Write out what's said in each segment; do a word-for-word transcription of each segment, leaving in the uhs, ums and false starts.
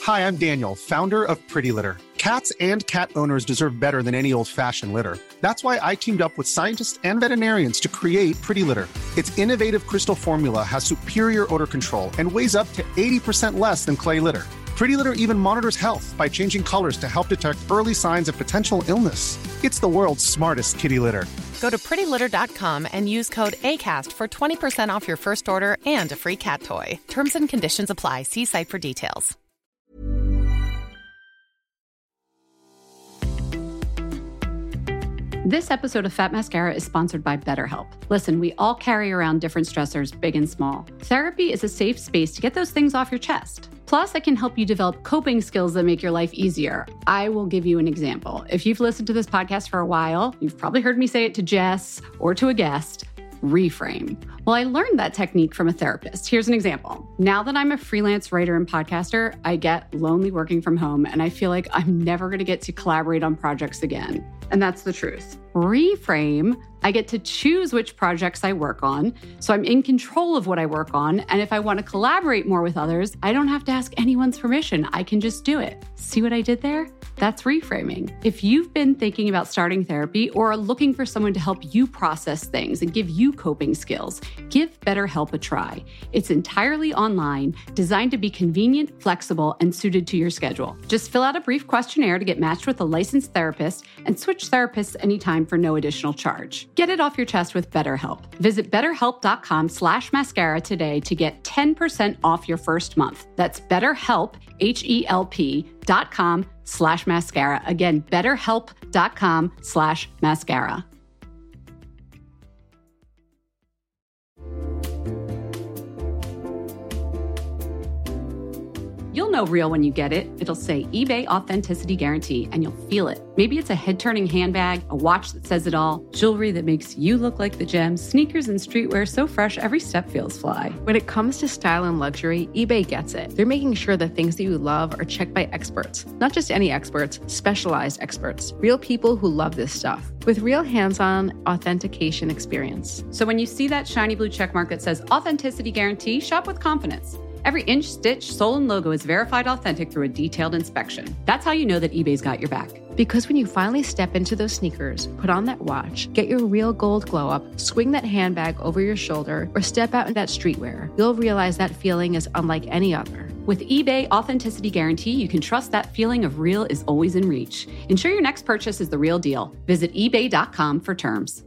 Hi, I'm Daniel, founder of Pretty Litter. Cats and cat owners deserve better than any old-fashioned litter. That's why I teamed up with scientists and veterinarians to create Pretty Litter. Its innovative crystal formula has superior odor control and weighs up to eighty percent less than clay litter. Pretty Litter even monitors health by changing colors to help detect early signs of potential illness. It's the world's smartest kitty litter. Go to pretty litter dot com and use code ACAST for twenty percent off your first order and a free cat toy. Terms and conditions apply. See site for details. This episode of Fat Mascara is sponsored by BetterHelp. Listen, we all carry around different stressors, big and small. Therapy is a safe space to get those things off your chest. Plus, I can help you develop coping skills that make your life easier. I will give you an example. If you've listened to this podcast for a while, you've probably heard me say it to Jess or to a guest. Reframe. Well, I learned that technique from a therapist. Here's an example. Now that I'm a freelance writer and podcaster, I get lonely working from home, and I feel like I'm never going to get to collaborate on projects again. And that's the truth. Reframe, I get to choose which projects I work on, so I'm in control of what I work on, and if I want to collaborate more with others, I don't have to ask anyone's permission. I can just do it. See what I did there? That's reframing. If you've been thinking about starting therapy or are looking for someone to help you process things and give you coping skills, give BetterHelp a try. It's entirely online, designed to be convenient, flexible, and suited to your schedule. Just fill out a brief questionnaire to get matched with a licensed therapist and switch therapists anytime for no additional charge. Get it off your chest with BetterHelp. Visit betterhelp.com slash mascara today to get ten percent off your first month. That's BetterHelp, H-E-L-P dot com slash mascara. Again, betterhelp.com slash mascara. You'll know real when you get it. It'll say eBay Authenticity Guarantee, and you'll feel it. Maybe it's a head-turning handbag, a watch that says it all, jewelry that makes you look like the gems, sneakers and streetwear so fresh every step feels fly. When it comes to style and luxury, eBay gets it. They're making sure the things that you love are checked by experts. Not just any experts, specialized experts. Real people who love this stuff. With real hands-on authentication experience. So when you see that shiny blue checkmark that says Authenticity Guarantee, shop with confidence. Every inch, stitch, sole, and logo is verified authentic through a detailed inspection. That's how you know that eBay's got your back. Because when you finally step into those sneakers, put on that watch, get your real gold glow up, swing that handbag over your shoulder, or step out in that streetwear, you'll realize that feeling is unlike any other. With eBay Authenticity Guarantee, you can trust that feeling of real is always in reach. Ensure your next purchase is the real deal. Visit ebay dot com for terms.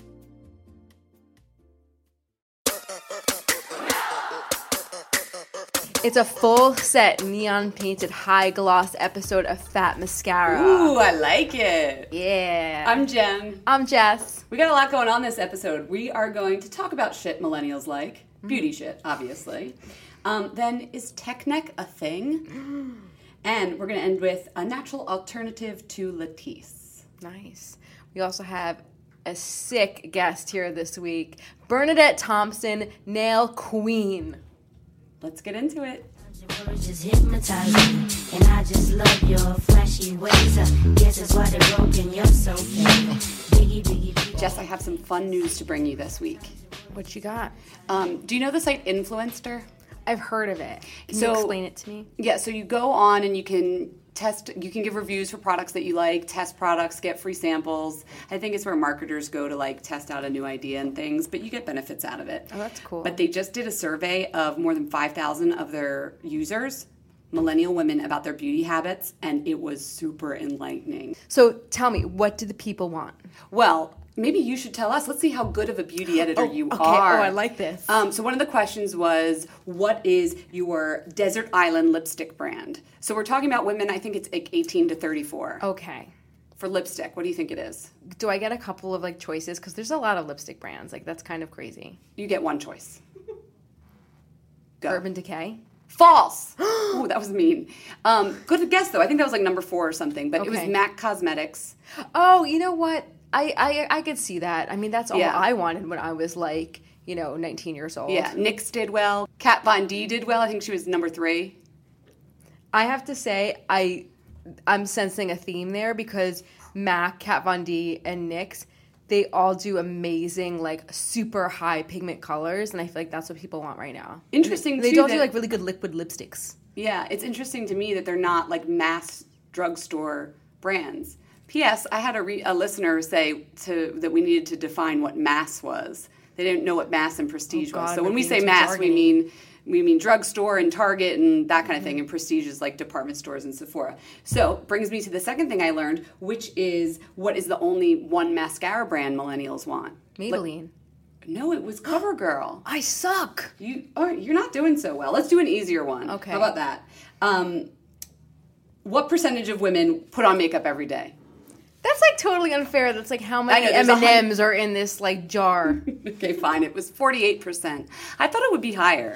It's a full set, neon painted, high gloss episode of Fat Mascara. Ooh, I like it. Yeah. I'm Jen. I'm Jess. We got a lot going on this episode. We are going to talk about shit millennials like. Beauty shit, obviously. Um, then, is tech neck a thing? And we're going to end with a natural alternative to Latisse. Nice. We also have a sick guest here this week. Bernadette Thompson, nail queen. Let's get into it. Just hypnotize me, and I just love your flashy ways. I guess that's why they're broken. You're so biggie, biggie, biggie. Jess, I have some fun news to bring you this week. What you got? Um, do you know the site Influenster? I've heard of it. Can so, you explain it to me? Yeah, so you go on and you can test, you can give reviews for products that you like, test products, get free samples. I think it's where marketers go to like test out a new idea and things, but you get benefits out of it. Oh, that's cool. But they just did a survey of more than five thousand of their users, millennial women, about their beauty habits, and it was super enlightening. So tell me, what do the people want? Well, maybe you should tell us. Let's see how good of a beauty editor oh, you okay. are. Oh, I like this. Um, so one of the questions was, what is your Desert Island lipstick brand? So we're talking about women, I think it's like eighteen to thirty-four. Okay. For lipstick, what do you think it is? Do I get a couple of like choices? Because there's a lot of lipstick brands. Like, that's kind of crazy. You get one choice. Go. Urban Decay? False. Ooh, that was mean. Um, good guess, though. I think that was like number four or something. But okay. It was MAC Cosmetics. Oh, you know what? I, I, I could see that. I mean, that's all yeah. I wanted when I was like, you know, nineteen years old. Yeah, NYX did well. Kat Von D did well. I think she was number three. I have to say, I, I'm sensing a theme there because MAC, Kat Von D, and NYX, they all do amazing, like, super high pigment colors, and I feel like that's what people want right now. Interesting, They too, don't that, do, like, really good liquid lipsticks. Yeah, it's interesting to me that they're not like mass drugstore brands. P S. I had a, re- a listener say to that we needed to define what mass was. They didn't know what mass and prestige oh, God, was. So when we say too mass, jargony. we mean we mean drugstore and Target and that kind of thing, and prestige is like department stores and Sephora. So brings me to the second thing I learned, which is what is the only one mascara brand millennials want? Maybelline. Like, no, it was CoverGirl. I suck. You, oh, you're not doing so well. Let's do an easier one. Okay. How about that? Um, what percentage of women put on makeup every day? That's like totally unfair. That's like how many I know, there's M a and hun- M's are in this like jar. Okay, fine. It was forty-eight percent. I thought it would be higher.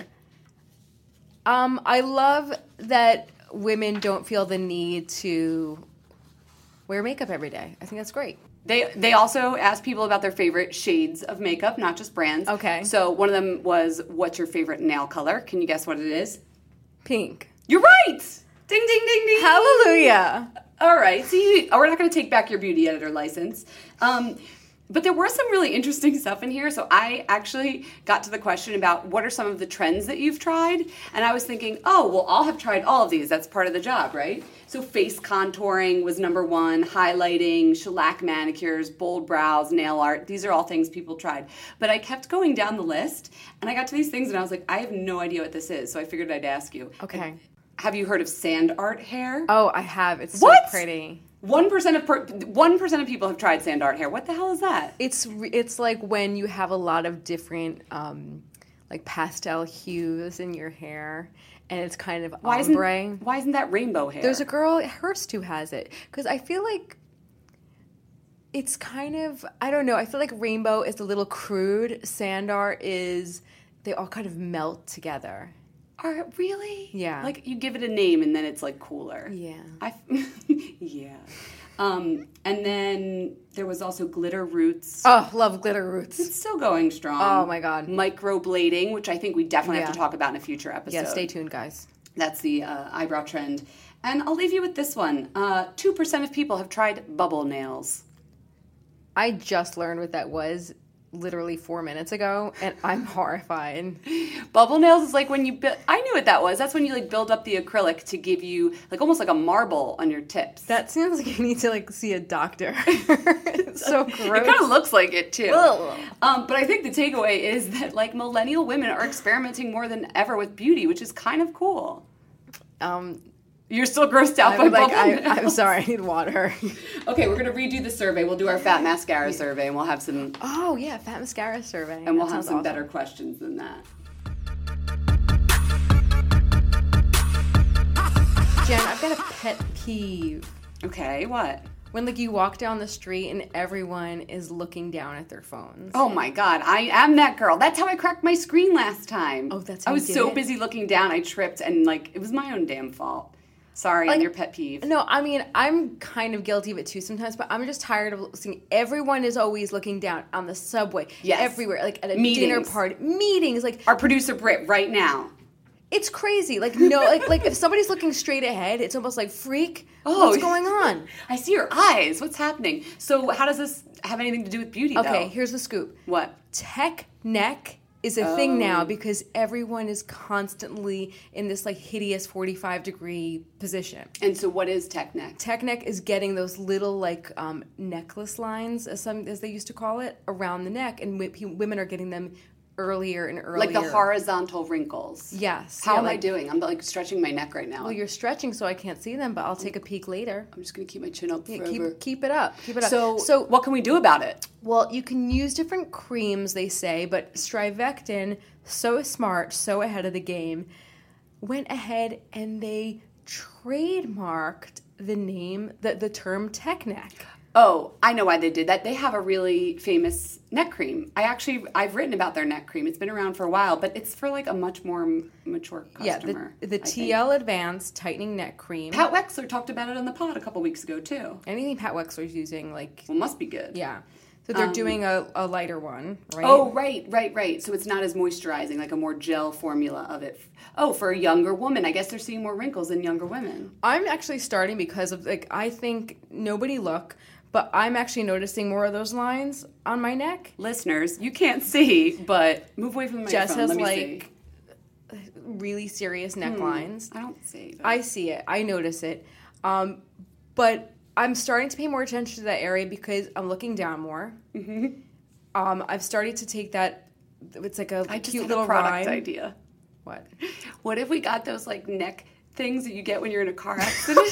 Um, I love that women don't feel the need to wear makeup every day. I think that's great. They they also asked people about their favorite shades of makeup, not just brands. Okay. So one of them was, what's your favorite nail color? Can you guess what it is? Pink. You're right! Ding, ding, ding, ding. Hallelujah. All right. See, we're not going to take back your beauty editor license. Um, but there were some really interesting stuff in here. So I actually got to the question about what are some of the trends that you've tried? And I was thinking, oh, well, I'll have tried all of these. That's part of the job, right? So face contouring was number one, highlighting, shellac manicures, bold brows, nail art. These are all things people tried. But I kept going down the list, and I got to these things, and I was like, I have no idea what this is. So I figured I'd ask you. Okay. Have you heard of sand art hair? Oh, I have. It's so What? pretty. One percent of per- one percent of people have tried sand art hair. What the hell is that? It's re- it's like when you have a lot of different um, like pastel hues in your hair, and it's kind of Why ombre. isn't why isn't that rainbow hair? There's a girl at Hearst who has it because I feel like it's kind of I don't know. I feel like rainbow is a little crude. Sand art is they all kind of melt together. Are really? Yeah. Like you give it a name and then it's like cooler. Yeah. I yeah. Um, and then there was also glitter roots. Oh, love glitter roots. It's still going strong. Oh my God. Microblading, which I think we definitely have Yeah. to talk about in a future episode. Yeah, stay tuned, guys. That's the uh, eyebrow trend. And I'll leave you with this one. Uh, two percent of people have tried bubble nails. I just learned what that was literally four minutes ago, and I'm horrified. Bubble nails is like when you build, I knew what that was. That's when you like build up the acrylic to give you like almost like a marble on your tips. That seems like you need to like see a doctor. It's so gross. It kind of looks like it too. Ugh. Um, but I think the takeaway is that like millennial women are experimenting more than ever with beauty, which is kind of cool. Um, You're still grossed out by I'm like, bubble I, nails. I'm sorry, I need water. Okay, we're gonna redo the survey. We'll do our fat mascara survey, and we'll have some, Oh yeah, fat mascara survey. and we'll That have sounds some awesome. better questions than that. Jen, I've got a pet peeve. Okay, what? When like you walk down the street and everyone is looking down at their phones. Oh my God, I am that girl. That's how I cracked my screen last time. Oh, that's I how was you did so it? busy looking down, I tripped, and like it was my own damn fault. Sorry, I'm Like- your pet peeve. No, I mean, I'm kind of guilty of it too sometimes, but I'm just tired of seeing everyone is always looking down on the subway, Yes. everywhere, like at a Meetings. dinner party, meetings, like Our producer Britt, right now. it's crazy. Like no, like like if somebody's looking straight ahead, it's almost like freak. Oh, What's going on? I see your eyes. What's happening? So, how does this have anything to do with beauty? Okay, though? here's the scoop. What? Tech neck is a thing now Oh. because everyone is constantly in this like hideous forty-five degree position. And so, what is tech neck? Tech neck is getting those little like um, necklace lines, as some as they used to call it, around the neck, and w- women are getting them earlier and earlier. Like the horizontal wrinkles. Yes. How yeah, am like, I doing? I'm like stretching my neck right now. Well, you're stretching, so I can't see them, but I'll take a peek later. I'm just gonna keep my chin up Yeah, forever. keep keep it up. Keep it up. So, so what can we do about it? well, you can use different creams, they say, but Strivectin, so smart, so ahead of the game, went ahead and they trademarked the name, the, the term tech neck. Oh, I know why they did that. They have a really famous neck cream. I actually, I've written about their neck cream. It's been around for a while, but it's for like a much more m- mature customer. Yeah, the, the I T L Advanced Tightening Neck Cream. think. Pat Wexler talked about it on the pod a couple weeks ago too. Anything Pat Wexler's using, like, Well, must be good. yeah. So they're doing a, a lighter one, right? Oh, right, right, right. So it's not as moisturizing, like a more gel formula of it. Oh, for a younger woman. I guess they're seeing more wrinkles in younger women. I'm actually starting because of, like, I think nobody look, but I'm actually noticing more of those lines on my neck. Listeners, you can't see, but move away from the Jess microphone. has, Let me like, see. really serious necklines. I don't see that. I see it. I notice it. Um, but I'm starting to pay more attention to that area because I'm looking down more. Mm-hmm. Um, I've started to take that. It's like a I just cute had little a product rhyme. idea. What? What if we got those like neck things that you get when you're in a car accident?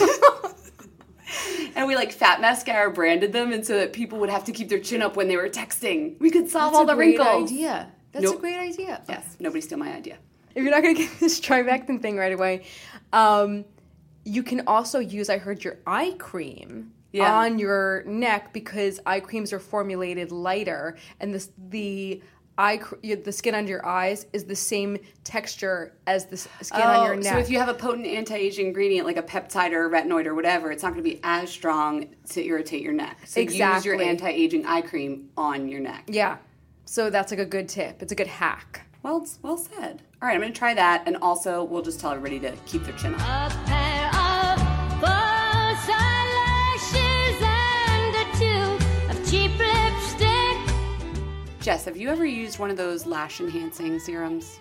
And we like fat mascara branded them, and so that people would have to keep their chin up when they were texting. We could solve That's all a the great wrinkles. idea. That's Nope. a great idea. Yes, nobody steal my idea. If you're not going to get this Trivectin thing right away, um, you can also use, I heard, your eye cream Yeah. on your neck because eye creams are formulated lighter, and this, the eye cr- the skin under your eyes is the same texture as the s- skin on your neck. So if you have a potent anti-aging ingredient like a peptide or a retinoid or whatever, it's not going to be as strong to irritate your neck. So use Exactly. your anti-aging eye cream on your neck. Yeah. So that's like a good tip. It's a good hack. Well, it's well said. All right, I'm going to try that, and also we'll just tell everybody to keep their chin up. A pair of false eyelashes and a tube of cheap lipstick. Jess, have you ever used one of those lash-enhancing serums?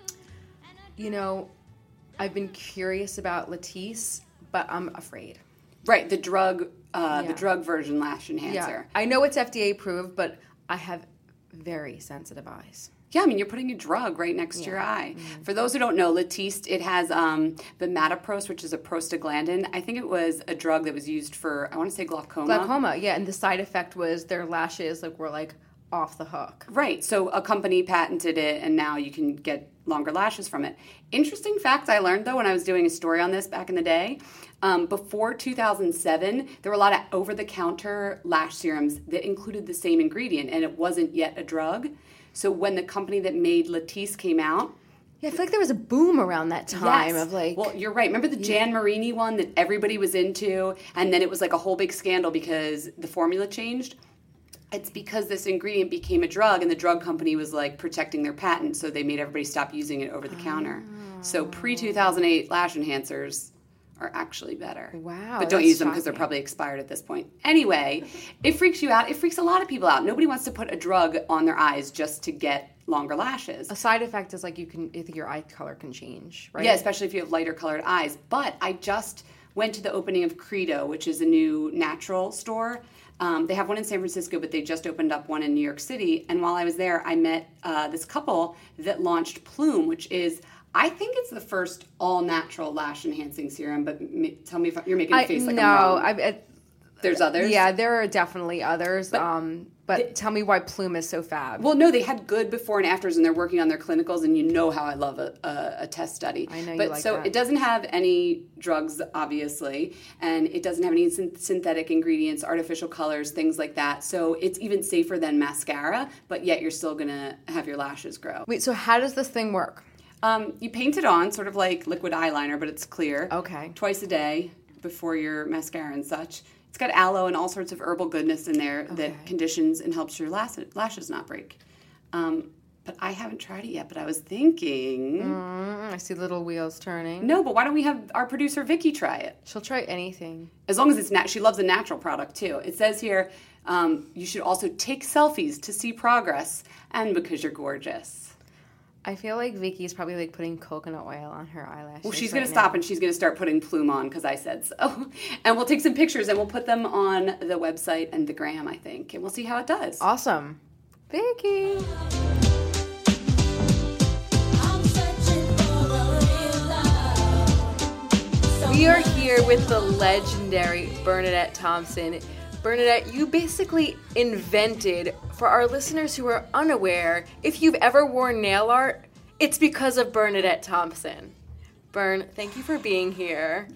You know, I've been curious about Latisse, but I'm afraid. Right, the drug, uh, Yeah. the drug version lash enhancer. I know it's F D A approved, but I have very sensitive eyes. Yeah, I mean, you're putting a drug right next to your eye. For those who don't know, Latisse, it has um, Bimatoprost, which is a prostaglandin. I think it was a drug that was used for, I want to say glaucoma. Glaucoma, yeah, and the side effect was their lashes like were like off the hook. Right, so a company patented it, and now you can get longer lashes from it. Interesting fact I learned, though, when I was doing a story on this back in the day. Um, before two thousand seven, there were a lot of over-the-counter lash serums that included the same ingredient, and it wasn't yet a drug. So when the company that made Latisse came out, Yeah, I feel like there was a boom around that time yes. of like. Well, you're right. Remember the Jan Marini one that everybody was into, and then it was like a whole big scandal because the formula changed? It's because this ingredient became a drug, and the drug company was like protecting their patent, so they made everybody stop using it over the counter. So pre two thousand eight lash enhancers are actually better. Wow, But don't that's use them because they're shocking. probably expired at this point. Anyway, it freaks you out. It freaks a lot of people out. Nobody wants to put a drug on their eyes just to get longer lashes. a side effect is like you can, I think your eye color can change, right? Yeah, especially if you have lighter colored eyes. But I just went to the opening of Credo, which is a new natural store. Um, they have one in San Francisco, but they just opened up one in New York City. And while I was there, I met uh, this couple that launched Plume, which is, I think it's the first all-natural lash-enhancing serum. But m- tell me if you're making a I, face like no, I'm wrong. I, I, There's others? yeah, there are definitely others. But, um, but they- tell me why Plume is so fab. Well, no, they had good before and afters, and they're working on their clinicals, and you know how I love a, a, a test study. I know you but like so that. it doesn't have any drugs, obviously, and it doesn't have any syn- synthetic ingredients, artificial colors, things like that. So it's even safer than mascara, but yet you're still gonna have your lashes grow. Wait, so how does this thing work? Um, you paint it on, sort of like liquid eyeliner, but it's clear. Okay. Twice a day before your mascara and such. It's got aloe and all sorts of herbal goodness in there that conditions and helps your lash- lashes not break. Um, but I haven't tried it yet, but I was thinking... Mm, I see little wheels turning. No, but why don't we have our producer Vicky try it? She'll try anything. As long as it's nat- she loves a natural product too. It says here, um, you should also take selfies to see progress and because you're gorgeous. I feel like Vicky's probably like putting coconut oil on her eyelashes. Well, she's right going to stop now. and she's going to start putting Plume on because I said so. And we'll take some pictures and we'll put them on the website and the gram, I think. And we'll see how it does. Awesome. Vicky. I'm searching for a real love. We are here with the legendary Bernadette Thompson. Bernadette, you basically invented, for our listeners who are unaware, if you've ever worn nail art, it's because of Bernadette Thompson. Bern, thank you for being here.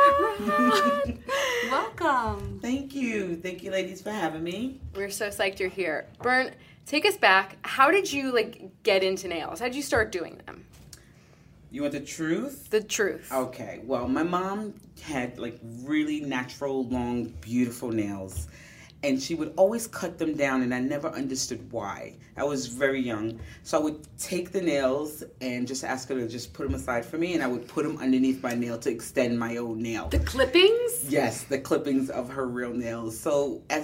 Welcome. Thank you. Thank you, ladies, for having me. We're so psyched you're here. Bern, take us back. How did you like get into nails? How did you start doing them? You want the truth? The truth. Okay. Well, my mom had like really natural, long, beautiful nails. And she would always cut them down, and I never understood why. I was very young. So I would take the nails and just ask her to just put them aside for me, and I would put them underneath my nail to extend my own nail. The clippings? Yes, the clippings of her real nails. So as a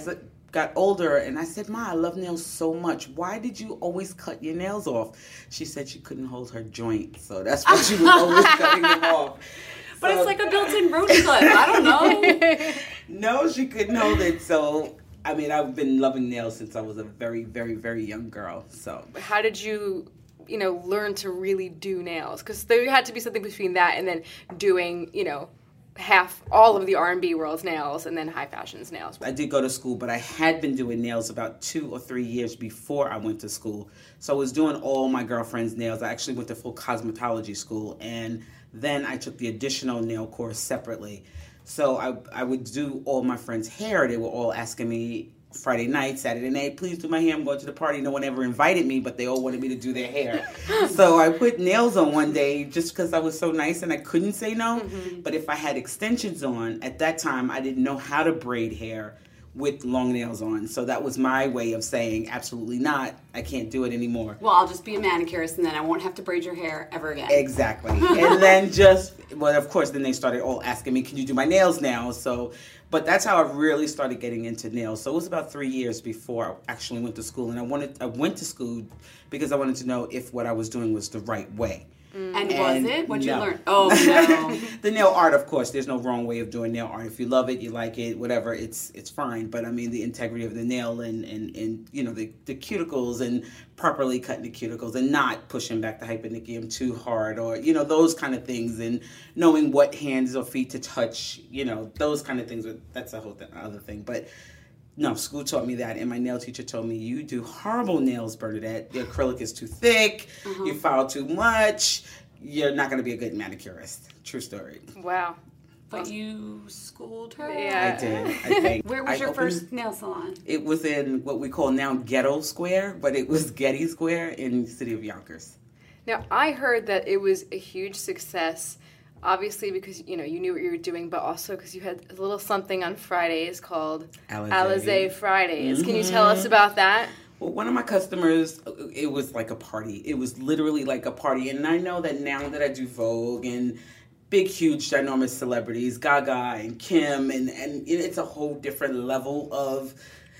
got older, and I said, Ma, I love nails so much. Why did you always cut your nails off? She said she couldn't hold her joint, so that's why she was always cutting them off. But So- it's like a built-in road clip. I don't know. No, she couldn't hold it. So, I mean, I've been loving nails since I was a very, very, very young girl. So, How did you, you know, learn to really do nails? Because there had to be something between that and then doing, you know, half, all of the R and B world's nails and then high fashion's nails. I did go to school, but I had been doing nails about two or three years before I went to school. So I was doing all my girlfriend's nails. I actually went to full cosmetology school, and then I took the additional nail course separately. So I, I would do all my friends' hair. They were all asking me Friday night, Saturday night, please do my hair. I'm going to the party. No one ever invited me, but they all wanted me to do their hair. So I put nails on one day just because I was so nice and I couldn't say no. Mm-hmm. But if I had extensions on, at that time, I didn't know how to braid hair with long nails on. So that was my way of saying, absolutely not. I can't do it anymore. Well, I'll just be a manicurist and then I won't have to braid your hair ever again. Exactly. And then just, well, of course, then they started all asking me, can you do my nails now? So, but that's how I really started getting into nails. So it was about three years before I actually went to school. And I wanted, I went to school because I wanted to know if what I was doing was the right way. Mm. And, and was it? What'd no. you learn? Oh, no. The nail art, of course, there's no wrong way of doing nail art. If you love it, you like it, whatever, it's it's fine. But I mean, the integrity of the nail and, and, and you know, the, the cuticles and properly cutting the cuticles and not pushing back the hyponychium too hard or, you know, those kind of things. And knowing what hands or feet to touch, you know, those kind of things. That's a whole th- other thing. But no, school taught me that, and my nail teacher told me, you do horrible nails, Bernadette. The acrylic is too thick, uh-huh. you file too much, you're not going to be a good manicurist. True story. Wow. But you schooled her? Yeah. I did, I think. Where was I your opened, first nail salon? It was in what we call now Ghetto Square, but it was Getty Square in the city of Yonkers. Now, I heard that it was a huge success, obviously because, you know, you knew what you were doing, but also because you had a little something on Fridays called Alizé, Alizé Fridays. Mm-hmm. Can you tell us about that? Well, one of my customers, it was like a party. It was literally like a party. And I know that now that I do Vogue and big, huge, ginormous celebrities, Gaga and Kim, and, and it's a whole different level of,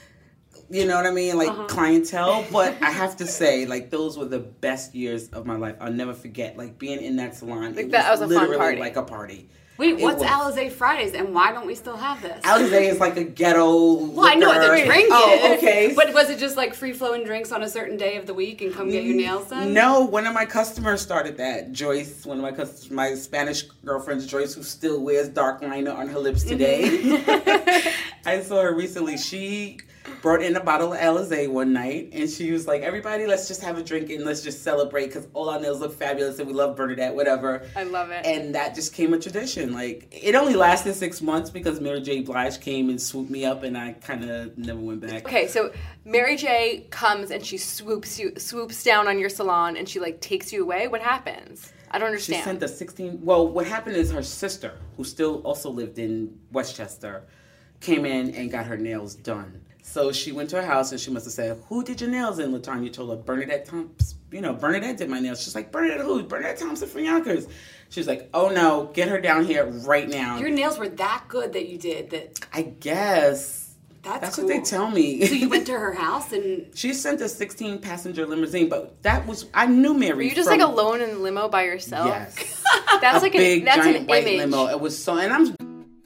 you know what I mean, like uh-huh. clientele. But I have to say, like, those were the best years of my life. I'll never forget, like, being in that salon. Like it that was, was a literally fun party. like a party. Wait, It what's was. Alizé Fridays, and why don't we still have this? Alizé is like a ghetto. Well, I know what the drink is. Oh, okay. But was it just like free-flowing drinks on a certain day of the week and come get your nails done? No, one of my customers started that. Joyce, one of my customers, my Spanish girlfriend's Joyce, who still wears dark liner on her lips today. Mm-hmm. I saw her recently. She brought in a bottle of Alizé one night, and she was like, everybody, let's just have a drink and let's just celebrate because all our nails look fabulous and we love Bernadette, whatever. I love it. And that just came a tradition. Like, it only lasted six months because Mary J. Blige came and swooped me up, and I kind of never went back. Okay, so Mary J. comes and she swoops you, swoops down on your salon, and she like takes you away. What happens? I don't understand. She sent a sixteen. Well, what happened is her sister, who still also lived in Westchester, came in and got her nails done. So she went to her house and she must have said, who did your nails? And LaTanya told her, Bernadette Thompson. You know, Bernadette did my nails. She's like, Bernadette who? Bernadette Thompson from Yonkers. She was like, oh no, get her down here right now. Your nails were that good that you did that. I guess. That's, That's cool. what they tell me. So you went to her house and... She sent a sixteen passenger limousine, but that was, I knew Mary. Were you just from, like alone in the limo by yourself? Yes. That's a like big, an, that's giant an white image. limo. It was so, and I'm...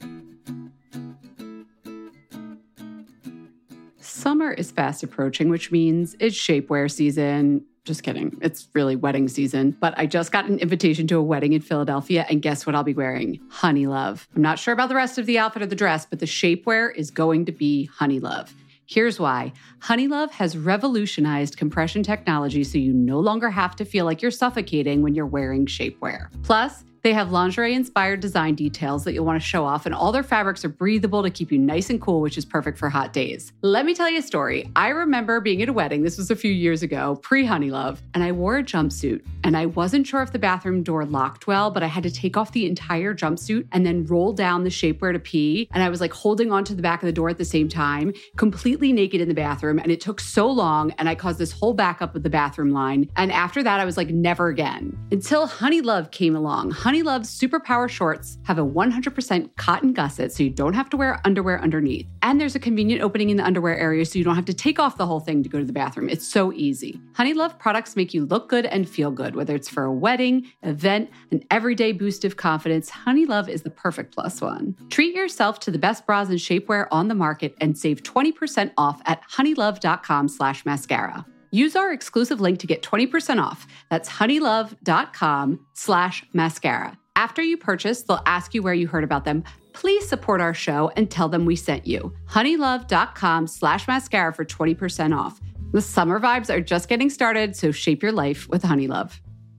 Summer is fast approaching, which means it's shapewear season. Just kidding. It's really wedding season. But I just got an invitation to a wedding in Philadelphia, and guess what I'll be wearing? Honey Love. I'm not sure about the rest of the outfit or the dress, but the shapewear is going to be Honey Love. Here's why. Honey Love has revolutionized compression technology so you no longer have to feel like you're suffocating when you're wearing shapewear. Plus, they have lingerie-inspired design details that you'll want to show off, and all their fabrics are breathable to keep you nice and cool, which is perfect for hot days. Let me tell you a story. I remember being at a wedding, this was a few years ago, pre-Honey Love, and I wore a jumpsuit, and I wasn't sure if the bathroom door locked well, but I had to take off the entire jumpsuit and then roll down the shapewear to pee, and I was like holding onto the back of the door at the same time, completely naked in the bathroom, and it took so long, and I caused this whole backup of the bathroom line, and after that, I was like, never again. Until Honey Love came along. Honey Honeylove's Superpower shorts have a one hundred percent cotton gusset, so you don't have to wear underwear underneath. And there's a convenient opening in the underwear area, so you don't have to take off the whole thing to go to the bathroom. It's so easy. Honeylove products make you look good and feel good, whether it's for a wedding, event, an everyday boost of confidence. Honeylove is the perfect plus one. Treat yourself to the best bras and shapewear on the market and save twenty percent off at honeylove.com slash mascara. Use our exclusive link to get twenty percent off. That's honeylove.com slash mascara. After you purchase, they'll ask you where you heard about them. Please support our show and tell them we sent you. honeylove.com slash mascara for twenty percent off. The summer vibes are just getting started, so shape your life with Honeylove.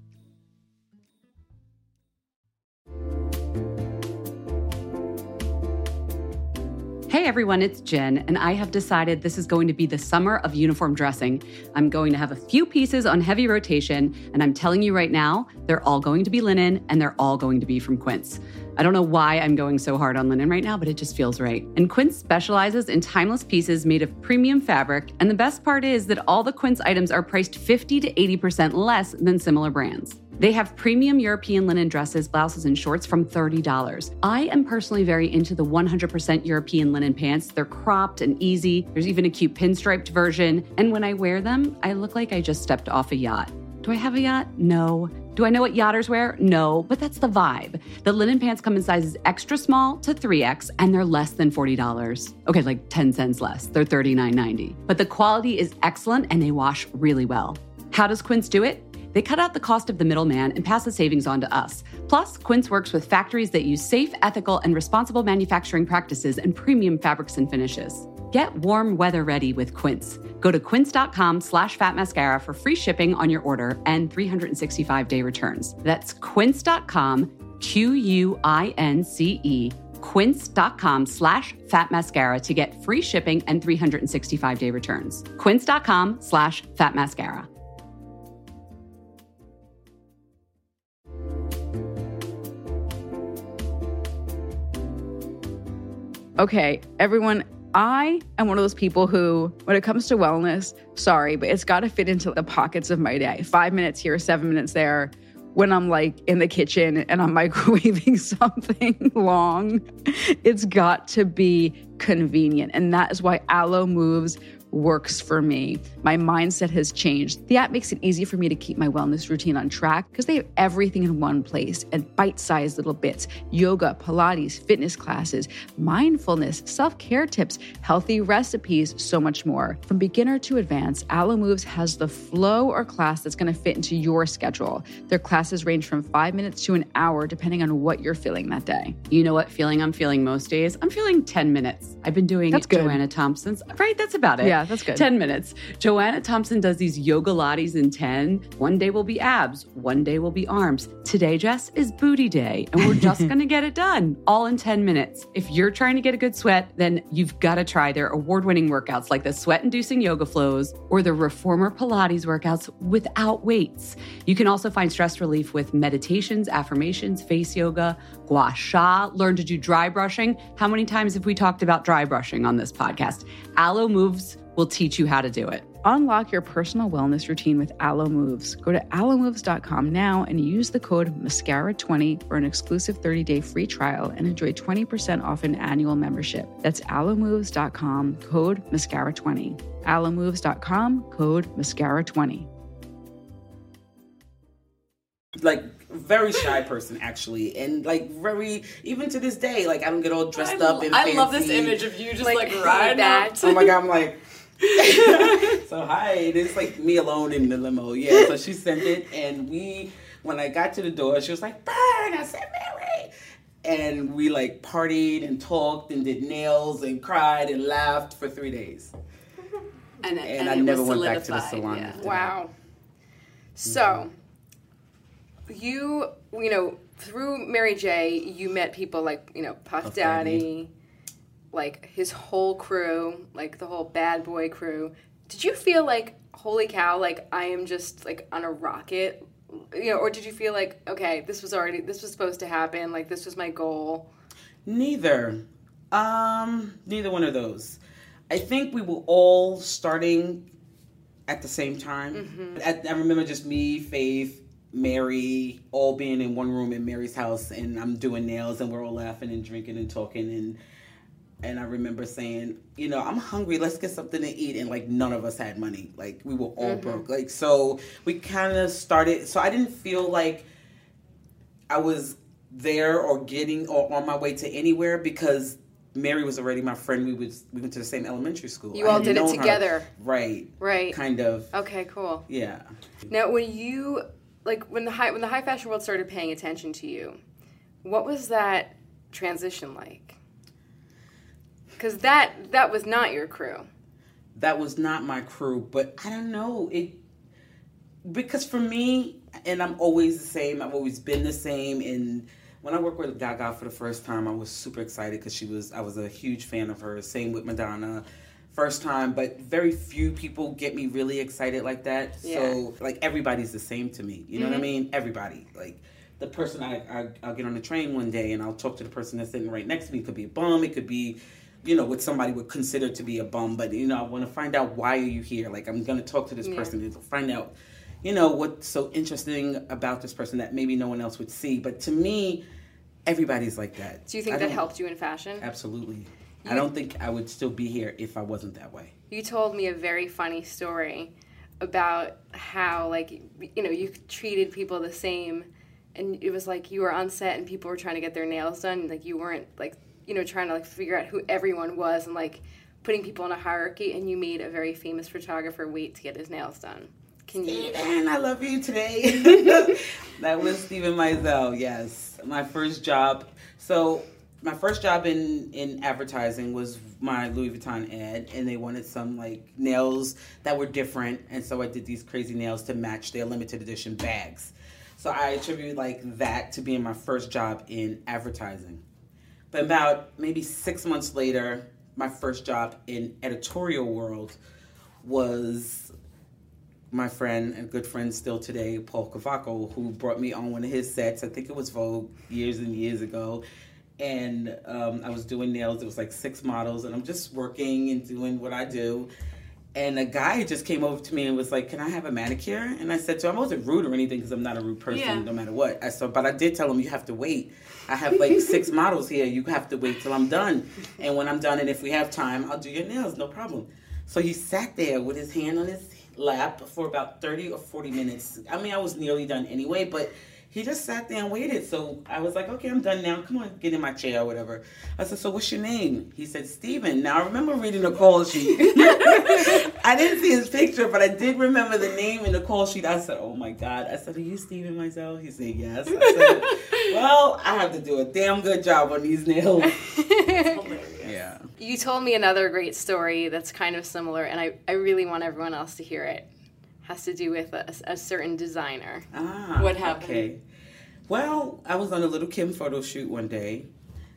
Hey everyone, it's Jen, and I have decided this is going to be the summer of uniform dressing. I'm going to have a few pieces on heavy rotation, and I'm telling you right now, they're all going to be linen, and they're all going to be from Quince. I don't know why I'm going so hard on linen right now, but it just feels right. And Quince specializes in timeless pieces made of premium fabric, and the best part is that all the Quince items are priced fifty to eighty percent less than similar brands. They have premium European linen dresses, blouses, and shorts from thirty dollars. I am personally very into the one hundred percent European linen pants. They're cropped and easy. There's even a cute pinstriped version. And when I wear them, I look like I just stepped off a yacht. Do I have a yacht? No. Do I know what yachters wear? No, but that's the vibe. The linen pants come in sizes extra small to three X, and they're less than forty dollars. Okay, like ten cents less. They're thirty-nine ninety. But the quality is excellent, and they wash really well. How does Quince do it? They cut out the cost of the middleman and pass the savings on to us. Plus, Quince works with factories that use safe, ethical, and responsible manufacturing practices and premium fabrics and finishes. Get warm weather ready with Quince. Go to quince.com slash fat mascara for free shipping on your order and three hundred sixty-five day returns. That's quince.com, Q U I N C E, quince.com slash fat mascara to get free shipping and three hundred sixty-five day returns. Quince.com slash fat mascara. Okay, everyone, I am one of those people who, when it comes to wellness, sorry, but it's got to fit into the pockets of my day. Five minutes here, seven minutes there. When I'm like in the kitchen and I'm microwaving something long, it's got to be convenient. And that is why Alo Moves works for me. My mindset has changed. The app makes it easy for me to keep my wellness routine on track because they have everything in one place and bite-sized little bits: yoga, Pilates, fitness classes, mindfulness, self-care tips, healthy recipes, so much more. From beginner to advanced, Alo Moves has the flow or class that's going to fit into your schedule. Their classes range from five minutes to an hour, depending on what you're feeling that day. You know what feeling I'm feeling most days? I'm feeling ten minutes. I've been doing That's good. Joanna Thompson's, right? That's about it. Yeah, that's good. ten minutes. Joanna Thompson does these yoga lattes in ten. One day will be abs. One day will be arms. Today, Jess, is booty day. And we're just going to get it done all in ten minutes. If you're trying to get a good sweat, then you've got to try their award-winning workouts like the sweat-inducing yoga flows or the reformer Pilates workouts without weights. You can also find stress relief with meditations, affirmations, face yoga, gua sha, learn to do dry brushing. How many times have we talked about dry brushing on this podcast? Alo Moves will teach you how to do it. Unlock your personal wellness routine with Alo Moves. Go to alo moves dot com now and use the code mascara twenty for an exclusive thirty day free trial and enjoy twenty percent off an annual membership. That's alo moves dot com, code mascara twenty. alo moves dot com, code mascara twenty. Like, very shy person, actually, and like very, even to this day, like I don't get all dressed I, up and I fancy. love this image of you just like, Like, riding that. up. Oh my god, I'm like, so hi, it's like me alone in the limo. Yeah, so she sent it, and we, when I got to the door, she was like, "Burn!" I said, "Mary," and we like partied and talked and did nails and cried and laughed for three days. And, And, and I it never was went back to the solidified, salon. yeah. after that. Wow. So, you, you know, through Mary J, you met people like, you know, Puff Puff Daddy, Daddy. like his whole crew, like the whole Bad Boy crew. Did you feel like, holy cow, like I am just like on a rocket, you know, or did you feel like, okay, this was already, this was supposed to happen, like this was my goal? Neither. Um, neither one of those. I think we were all starting at the same time. Mm-hmm. I, I remember just me, Faith, Mary, all being in one room in Mary's house, and I'm doing nails, and we're all laughing and drinking and talking, and and I remember saying, you know, I'm hungry, let's get something to eat, and like none of us had money, like we were all mm-hmm. broke, like so we kind of started. So I didn't feel like I was there or getting or on my way to anywhere because Mary was already my friend. We was we went to the same elementary school. You all did it together, her. right? Right. Kind of. Okay, cool. Yeah. Now, when you like when the high when the high fashion world started paying attention to you, what was that transition like? Because that that was not your crew. That was not my crew, but I don't know it because for me, and I'm always the same. I've always been the same. And when I worked with Gaga for the first time, I was super excited because she was. I was a huge fan of her. Same with Madonna, first time. But very few people get me really excited like that. Yeah. So like everybody's the same to me. You know mm-hmm. what I mean? Everybody. Like the person I, I I'll get on the train one day and I'll talk to the person that's sitting right next to me. It could be a bum. It could be, you know, what somebody would consider to be a bum. But you know, I want to find out why are you here. Like I'm gonna talk to this yeah. person and find out, you know, what's so interesting about this person that maybe no one else would see. But to me, everybody's like that. Do you think that helped you in fashion? Absolutely. You, I don't think I would still be here if I wasn't that way. You told me a very funny story about how, like, you know, you treated people the same, and it was like you were on set and people were trying to get their nails done, and, like, you weren't, like, you know, trying to, like, figure out who everyone was and, like, putting people in a hierarchy, and you made a very famous photographer wait to get his nails done. Can you? Steven, I love you today. That was Steven Meisel, yes. My first job. So my first job in, in advertising was my Louis Vuitton ad, and they wanted some like nails that were different, and so I did these crazy nails to match their limited edition bags. So I attribute like that to being my first job in advertising. But about maybe six months later, my first job in editorial world was my friend and good friend still today, Paul Cavaco, who brought me on one of his sets. I think it was Vogue years and years ago. And um, I was doing nails. It was like six models. And I'm just working and doing what I do. And a guy just came over to me and was like, can I have a manicure? And I said to him, I wasn't rude or anything because I'm not a rude person yeah. no matter what. I said, but I did tell him, you have to wait. I have like six models here. You have to wait till I'm done. And when I'm done, and if we have time, I'll do your nails. No problem. So he sat there with his hand on his lap for about thirty or forty minutes. I mean, I was nearly done anyway, but he just sat there and waited. So I was like, okay, I'm done now. Come on, get in my chair or whatever. I said, so what's your name? He said, Steven. Now, I remember reading the call sheet. I didn't see his picture, but I did remember the name in the call sheet. I said, oh, my God. I said, are you Steven Meisel? He said, yes. I said, well, I have to do a damn good job on these nails. Yeah. You told me another great story that's kind of similar, and I, I really want everyone else to hear it. Has to do with a, a certain designer. Ah, what happened? Okay. Well, I was on a Little Kim photo shoot one day,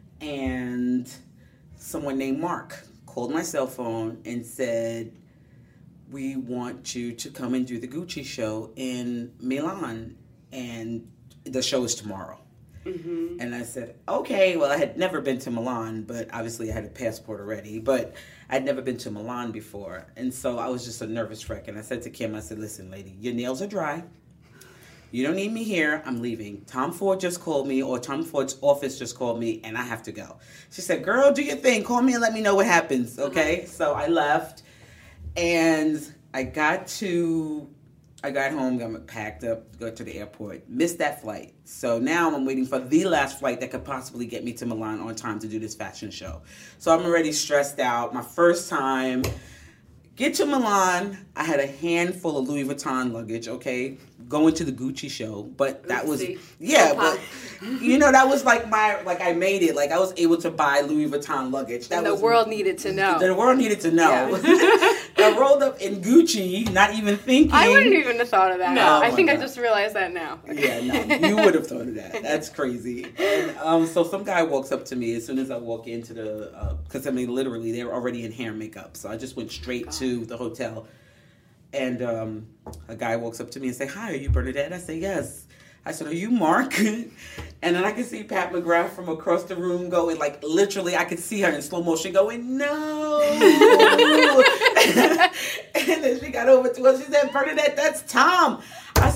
and someone named Mark called my cell phone and said, we want you to come and do the Gucci show in Milan, and the show is tomorrow. Mm-hmm. And I said, okay, well, I had never been to Milan, but obviously I had a passport already, but I'd never been to Milan before. And so I was just a nervous wreck. And I said to Kim, I said, listen, lady, your nails are dry. You don't need me here. I'm leaving. Tom Ford just called me, or Tom Ford's office just called me, and I have to go. She said, girl, do your thing. Call me and let me know what happens, okay? Mm-hmm. So I left, and I got to... I got home, got packed up, go to the airport, missed that flight. So now I'm waiting for the last flight that could possibly get me to Milan on time to do this fashion show. So I'm already stressed out. My first time, get to Milan, I had a handful of Louis Vuitton luggage, okay, going to the Gucci show. But that was, yeah, but, you know, that was like my, like I made it. Like I was able to buy Louis Vuitton luggage. That and the was, world needed to know. The world needed to know. Yeah. I rolled up in Gucci, not even thinking. I wouldn't even have thought of that. No, I think God. I just realized that now. Yeah, no, you would have thought of that. That's crazy. And um, so some guy walks up to me as soon as I walk into the, because uh, I mean, literally, they were already in hair and makeup. So I just went straight God. to the hotel. And um, a guy walks up to me and say, hi, are you Bernadette? I say, yes. I said, are you Mark? And then I could see Pat McGrath from across the room going, like, literally, I could see her in slow motion going, no. And then she got over to us. She said, Bernadette, that's Tom. I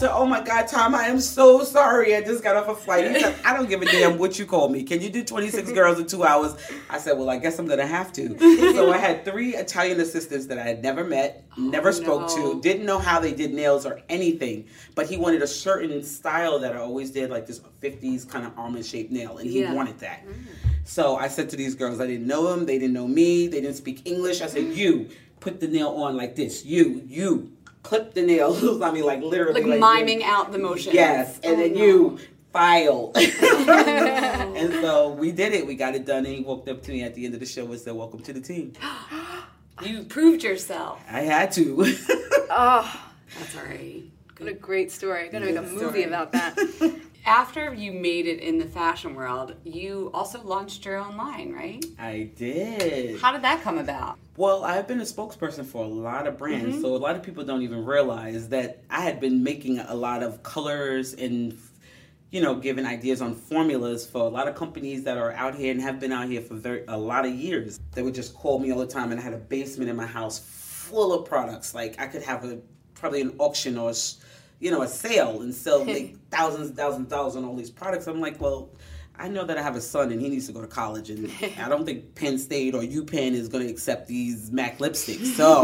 said, oh my God, Tom, I am so sorry. I just got off a flight. He said, I don't give a damn what you call me. Can you do twenty-six girls in two hours? I said, well, I guess I'm going to have to. So I had three Italian assistants that I had never met, never oh, spoke no. to, didn't know how they did nails or anything. But he wanted a certain style that I always did, like this fifties kind of almond-shaped nail. And he yeah. wanted that. Mm. So I said to these girls, I didn't know them. They didn't know me. They didn't speak English. I said, you, put the nail on like this. You, you. Clip the nail. I mean, like literally. Like, like miming this. out the motion. Yes. And oh, then no. you file. oh, no. And so we did it. We got it done. And he walked up to me at the end of the show and said, welcome to the team. You proved yourself. I had to. Oh, that's all right. What a great story. I'm going to make a movie story. about that. After you made it in the fashion world, you also launched your own line, right? I did. How did that come about? Well, I've been a spokesperson for a lot of brands, mm-hmm. so a lot of people don't even realize that I had been making a lot of colors and, you know, giving ideas on formulas for a lot of companies that are out here and have been out here for very a lot of years. They would just call me all the time, and I had a basement in my house full of products. Like, I could have a probably an auction or, you know, a sale and sell like thousands and thousands of dollars on all these products. I'm like, well, I know that I have a son and he needs to go to college, and I don't think Penn State or UPenn is going to accept these MAC lipsticks. So,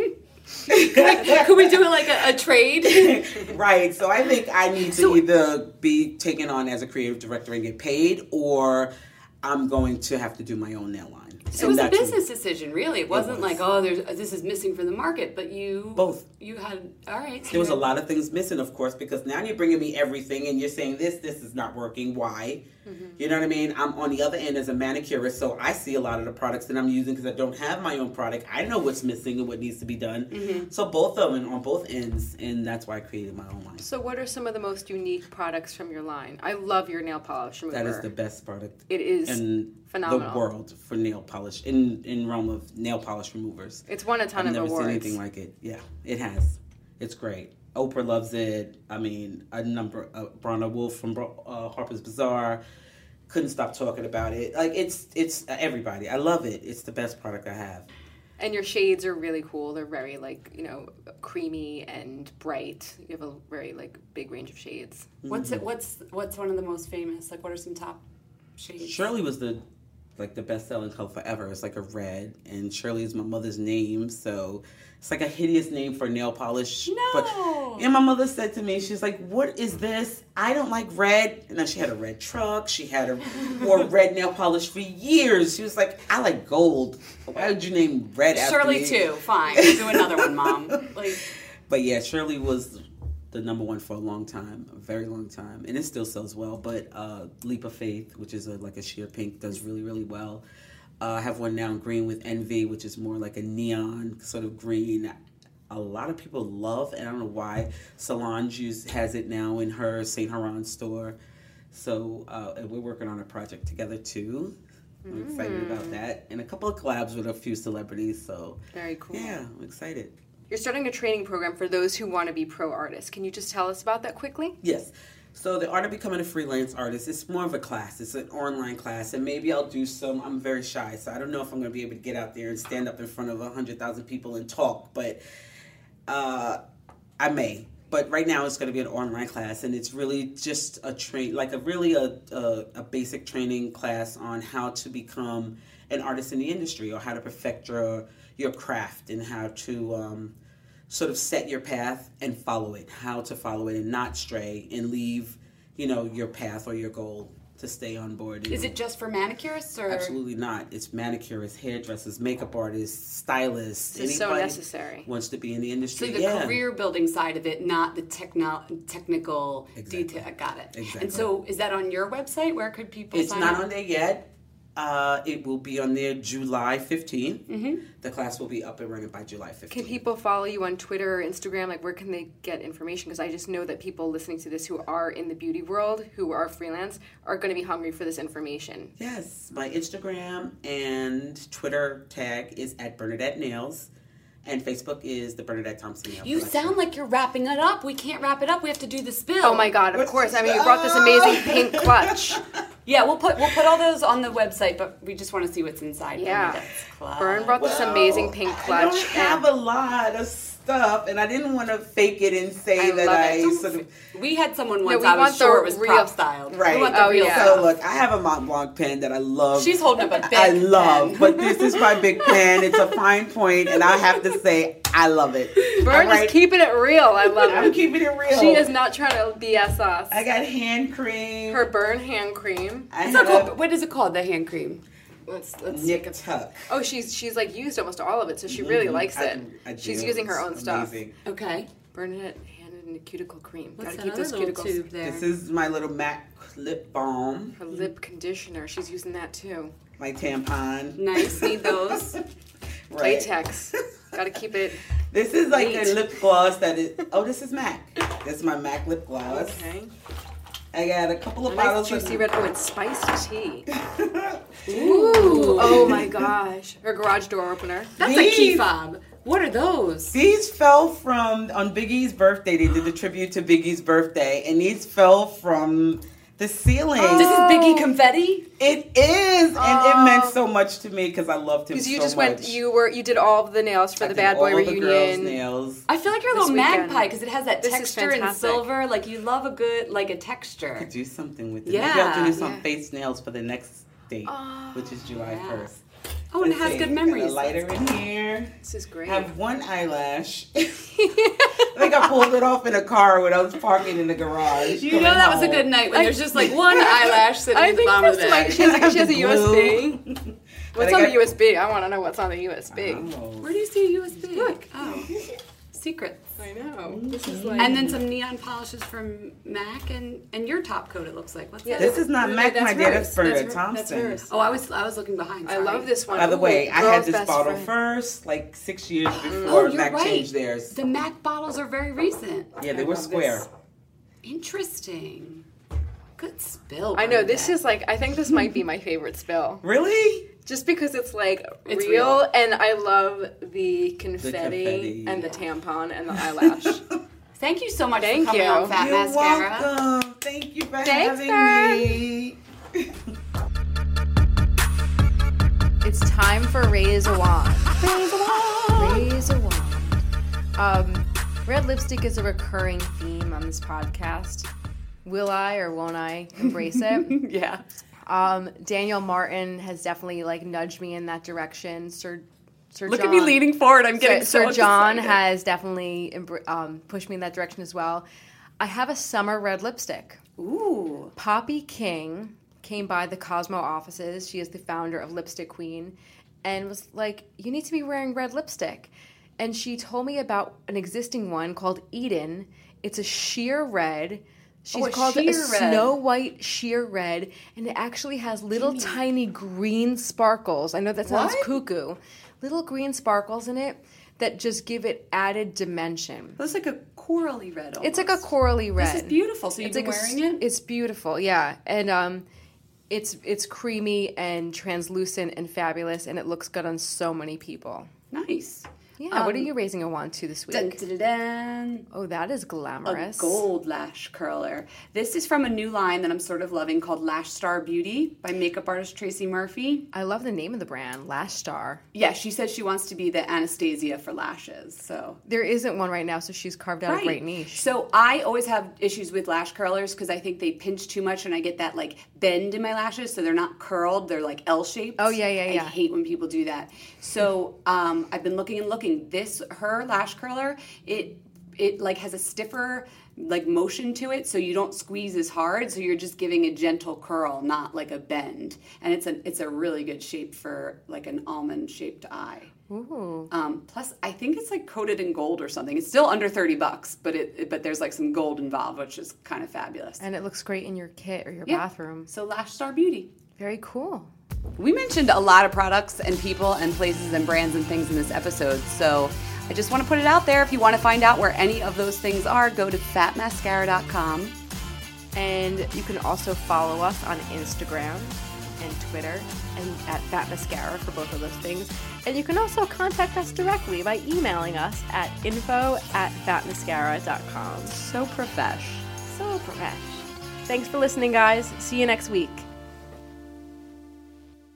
could we do it like a, a trade? Right. So I think I need to so, either be taken on as a creative director and get paid, or I'm going to have to do my own nail line. So and it was a business decision, really. It wasn't it was. like, oh, there's this is missing from the market, but you both. You had all right. So there was a lot of things missing, of course, because now you're bringing me everything, and you're saying this, this is not working. Why? Mm-hmm. You know what I mean? I'm on the other end as a manicurist, so I see a lot of the products that I'm using because I don't have my own product. I know what's missing and what needs to be done. Mm-hmm. So both of them on both ends, and that's why I created my own line. So what are some of the most unique products from your line? I love your nail polish remover. That is the best product. It is in phenomenal. The world for nail polish, in in realm of nail polish removers. It's won a ton I've of awards. I've never seen anything like it. Yeah, it has. It's great. Oprah loves it. I mean, a number, uh, Bronna Wolf from uh, Harper's Bazaar couldn't stop talking about it. Like, it's it's uh, everybody. I love it. It's the best product I have. And your shades are really cool. They're very, like, you know, creamy and bright. You have a very, like, big range of shades. What's it? What's what's one of the most famous? Like, what are some top shades? Shirley was the like the best-selling color forever. It's like a red, and Shirley is my mother's name, so it's like a hideous name for nail polish. No. But, and my mother said to me, she's like, "What is this? I don't like red." And then she had a red truck. She had a wore red nail polish for years. She was like, "I like gold. Why would you name red?" Shirley after me? too. Fine, we'll do another one, Mom. Like, but yeah, Shirley was the number one for a long time, a very long time, and it still sells well. But uh, Leap of Faith, which is a, like a sheer pink, does really, really well. Uh, I have one now in green with Envy, which is more like a neon sort of green. A lot of people love, and I don't know why, Solange use, has it now in her Saint Laurent store. So uh, and we're working on a project together too. I'm mm. excited about that, and a couple of collabs with a few celebrities. So very cool. Yeah, I'm excited. You're starting a training program for those who want to be pro artists. Can you just tell us about that quickly? Yes. So the art of becoming a freelance artist, it's more of a class. It's an online class, and maybe I'll do some. I'm very shy, so I don't know if I'm going to be able to get out there and stand up in front of one hundred thousand people and talk, but uh, I may. But right now it's going to be an online class, and it's really just a train, like a really a, a, a basic training class on how to become an artist in the industry, or how to perfect your your craft, and how to um, sort of set your path and follow it, how to follow it and not stray and leave, you know, your path or your goal to stay on board. Is know. it just for manicurists or? Absolutely not. It's manicurists, hairdressers, makeup artists, stylists. It's so necessary. Wants to be in the industry. So the yeah. career building side of it, not the techno- technical exactly. detail. Got it. Exactly. And so is that on your website? Where could people It's sign not up? on there yet. Uh, it will be on there July fifteenth. Mm-hmm. The class will be up and running by July fifteenth. Can people follow you on Twitter or Instagram? Like, where can they get information? Because I just know that people listening to this who are in the beauty world, who are freelance, are going to be hungry for this information. Yes. My Instagram and Twitter tag is at Bernadette Nails. And Facebook is the Bernadette Thompson Nail You Collection. sound like you're wrapping it up. We can't wrap it up. We have to do the spill. Oh my God! Of course. I mean, you brought this amazing pink clutch. Yeah, we'll put we'll put all those on the website, but we just want to see what's inside. Yeah. Bernadette's Club. Bern brought this Well, amazing pink clutch. I don't have and a lot of stuff. stuff, and I didn't want to fake it and say I that love I it. sort of. We had someone No, once. we I was want the sure it was real- prop styled. Right. We want the Oh, real yeah. stuff. So look, I have a Mont Blanc pen that I love. She's holding up a big I love, pen. but this is my big pen. It's a fine point, and I have to say, I love it. Burn All right, is keeping it real. I love I'm it. keeping it real. She is not trying to B S us. I got hand cream. Her burn hand cream. I It's not have called, what is it called? The hand cream. Let's let's Nip take a Tuck. Oh, she's she's like used almost all of it, so she really Mhm. likes I- it. I She's do. using her It's own stuff. amazing. Okay. Bernadette handed in a cuticle cream. What's Gotta that keep other those little cuticles. tube there? This is my little MAC lip balm. Her lip conditioner. She's using that too. My tampon. Nice. Need those. Right. Latex. Gotta keep it. This is like Neat. a lip gloss that is. Oh, this is MAC. This is my MAC lip gloss. Okay. I got a couple of A nice bottles juicy of. red. Oh, it's spiced tea. Ooh. Oh my gosh. Her garage door opener. That's These- a key fob. What are those? These fell from on Biggie's birthday. They did the tribute to Biggie's birthday, and these fell from the ceiling. This is Biggie confetti? It is, and Oh. it meant so much to me because I loved him Because so you just much. went. You were. You did all of the nails for I the did Bad Boy all of the girls' reunion. nails. I feel like you're a This little weekend. magpie because it has that This is texture and fantastic. silver. Like you love a good, like a I texture. could do something with it. Yeah. Maybe I'll do some Yeah. face nails for the next date, Oh, which is July yeah. first. Oh, and it Let's has see. good Got memories. a lighter in here. This is great. I have one eyelash. I think I pulled it off in a car when I was parking in the garage. You know that was a good night when there's just like one eyelash sitting I at the think bottom of the that's like bag. she has, she has a U S B. But What's I on the got- U S B? I want to know what's on the U S B. Where do you see a U S B? Look. Oh. Secrets. I know. This is like. And then some neon polishes from MAC and, and your top coat, it looks like. What's Yeah, that? This is not No, Mac, that's my dear. hers. That's for That's her- that's Thompson. hers. Oh, I was I was looking behind. I sorry. love this one. By the Ooh, way, I had girl's this best bottle friend. first, like six years Oh, before you're Mac right. changed theirs. The MAC bottles are very recent. Yeah, they I were love square. this. Interesting. Good spill. I know this Bernadette. is like. I think this might be my favorite spill, Really? just because it's like It's real, real. and I love the confetti, confetti. and the tampon and the eyelash. Thank you so much Thank for coming you. on Fat You're Mascara. welcome. Thank you for Thanks, having Fern. me. It's time for Raise a Wand. Raise a Wand. Raise a Wand. Um, red lipstick is a recurring theme on this podcast. Will I or won't I embrace it? Yeah. Um, Daniel Martin has definitely like nudged me in that direction. Sir, Sir Look John, at me leaning forward. I'm getting Sir, so Sir John excited. has definitely embr- um, pushed me in that direction as well. I have a summer red lipstick. Ooh. Poppy King came by the Cosmo offices. She is the founder of Lipstick Queen, and was like, "You need to be wearing red lipstick." And she told me about an existing one called Eden. It's a sheer red. She's Oh, a called it a sheer red. snow white sheer red, and it actually has little tiny green sparkles. I know that sounds What? cuckoo. Little green sparkles in it that just give it added dimension. Looks like a corally red. Almost. It's like a corally red. This is beautiful. So you've It's been like a wearing s- it? It's beautiful, yeah. And um, it's it's creamy and translucent and fabulous, and it looks good on so many people. Nice. Yeah. what are Um, you raising a wand to this week? Dun, dun, dun, dun. Oh, that is A glamorous. gold lash curler. This is from a new line that I'm sort of loving called Lash Star Beauty by makeup artist Tracy Murphy. I love the name of the brand, Lash Star. Yeah, she says she wants to be the Anastasia for lashes. So There isn't one right now, so she's carved out a great niche. So I always have issues with lash curlers because I think they pinch too much and I get that like bend in my lashes, so they're not curled, they're like L-shaped. Oh, yeah, yeah, yeah. I hate when people do that. So um, I've been looking and looking. This her lash curler, it it like has a stiffer like motion to it, so you don't squeeze as hard. So you're just giving a gentle curl, not like a bend. And it's a it's a really good shape for like an almond shaped eye. Ooh. Um, plus, I think it's like coated in gold or something. It's still under thirty bucks, but it, it- but there's like some gold involved, which is kind of fabulous. And it looks great in your kit or your Yeah. bathroom. So Lash Star Beauty. Very cool. We mentioned a lot of products and people and places and brands and things in this episode. So I just want to put it out there. If you want to find out where any of those things are, go to fat mascara dot com. And you can also follow us on Instagram and Twitter and at Fat Mascara for both of those things. And you can also contact us directly by emailing us at info at fat mascara dot com. So profesh. So fresh. Thanks for listening, guys. See you next week.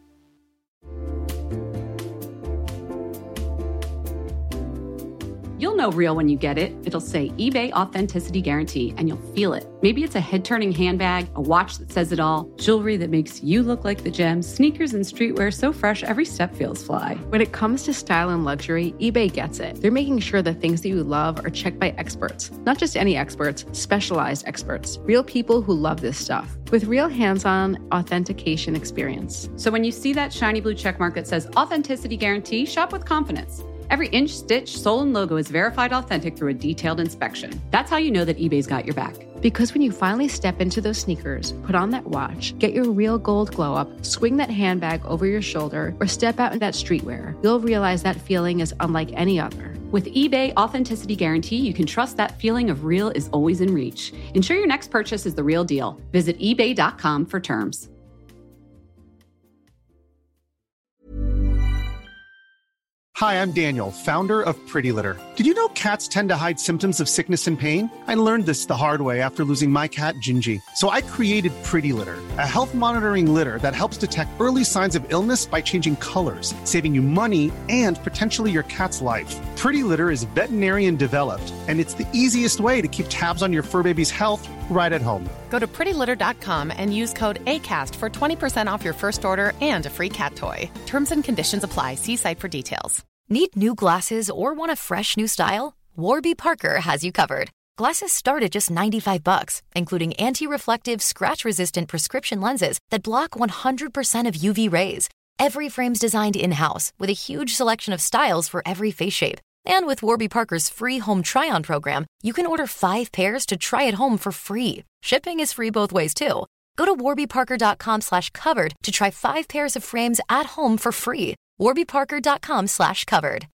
You'll You'll know real when you get it. It'll say eBay Authenticity Guarantee, and you'll feel it. Maybe it's a head-turning handbag, a watch that says it all, jewelry that makes you look like the gem, sneakers and streetwear so fresh every step feels fly. When it comes to style and luxury, eBay gets it. They're making sure the things that you love are checked by experts. Not just any experts, specialized experts. Real people who love this stuff. With real hands-on authentication experience. So when you see that shiny blue checkmark that says Authenticity Guarantee, shop with confidence. Every inch, stitch, sole, and logo is verified authentic through a detailed inspection. That's how you know that eBay's got your back. Because when you finally step into those sneakers, put on that watch, get your real gold glow up, swing that handbag over your shoulder, or step out in that streetwear, you'll realize that feeling is unlike any other. With eBay Authenticity Guarantee, you can trust that feeling of real is always in reach. Ensure your next purchase is the real deal. Visit ebay dot com for terms. Hi, I'm Daniel, founder of Pretty Litter. Did you know cats tend to hide symptoms of sickness and pain? I learned this the hard way after losing my cat, Gingy. So I created Pretty Litter, a health monitoring litter that helps detect early signs of illness by changing colors, saving you money and potentially your cat's life. Pretty Litter is veterinarian developed, and it's the easiest way to keep tabs on your fur baby's health right at home. Go to pretty litter dot com and use code ACAST for twenty percent off your first order and a free cat toy. Terms and conditions apply. See site for details. Need new glasses or want a fresh new style? Warby Parker has you covered. Glasses start at just ninety-five bucks, including anti-reflective, scratch-resistant prescription lenses that block one hundred percent of U V rays. Every frame's designed in-house with a huge selection of styles for every face shape. And with Warby Parker's free home try-on program, you can order five pairs to try at home for free. Shipping is free both ways, too. Go to warby parker dot com slash covered to try five pairs of frames at home for free. warby parker dot com slash covered.